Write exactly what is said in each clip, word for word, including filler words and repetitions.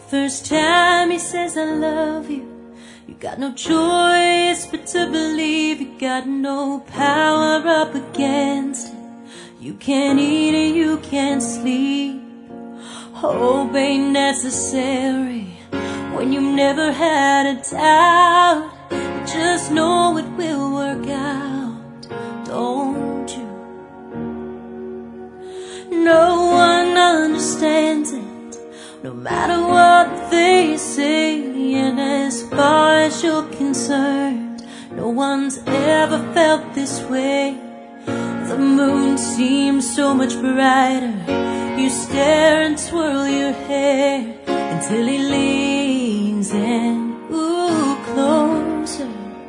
First time he says I love you, you got no choice but to believe. You got no power up against it. You can't eat and you can't sleep. Hope ain't necessary when you've never had a doubt. Just know it will work out, don't you? No one understands it, no matter what they say. And as far as you're concerned, no one's ever felt this way. The moon seems so much brighter. You stare and twirl your hair until he leans in, ooh, closer.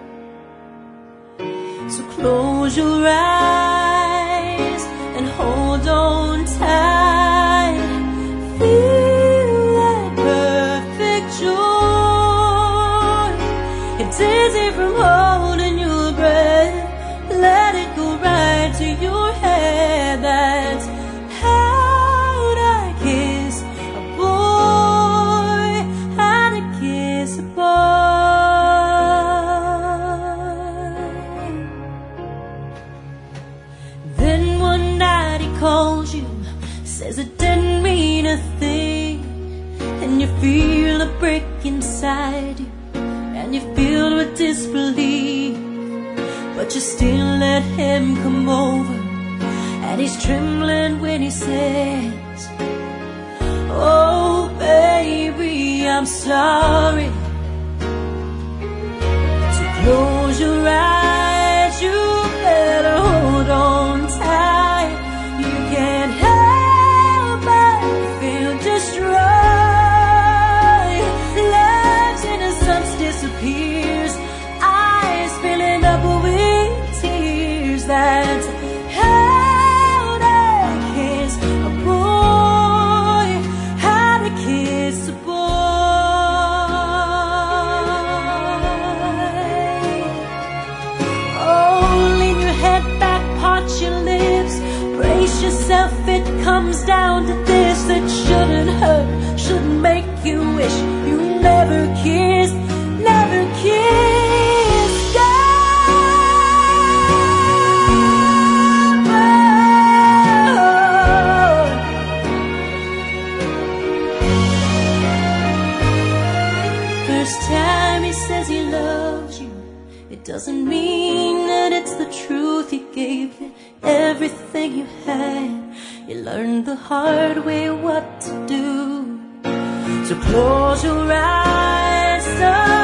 So close your eyes and hold on tight. Feel that perfect joy. It's easy from holding your breath. Let it go right to your head. That's how'd I kiss a boy, how to kiss a boy. Then one night he calls you, says it didn't mean a thing. And you feel a break inside you, and you're filled with disbelief. But you still let him come over, and he's trembling when he says, oh baby, I'm sorry. So close your eyes, you better hold on tight. You can't help but feel destroyed. Love's innocence disappears, eyes filling up with tears. That's how to kiss a boy, how to kiss a boy. Oh, lean your head back, part your lips, brace yourself, it comes down to this. That shouldn't hurt, shouldn't make you wish you never kissed, never kissed God. First time he says he loves you, it doesn't mean that it's the truth. He gave you everything you had. You learned the hard way what to do. So close your eyes.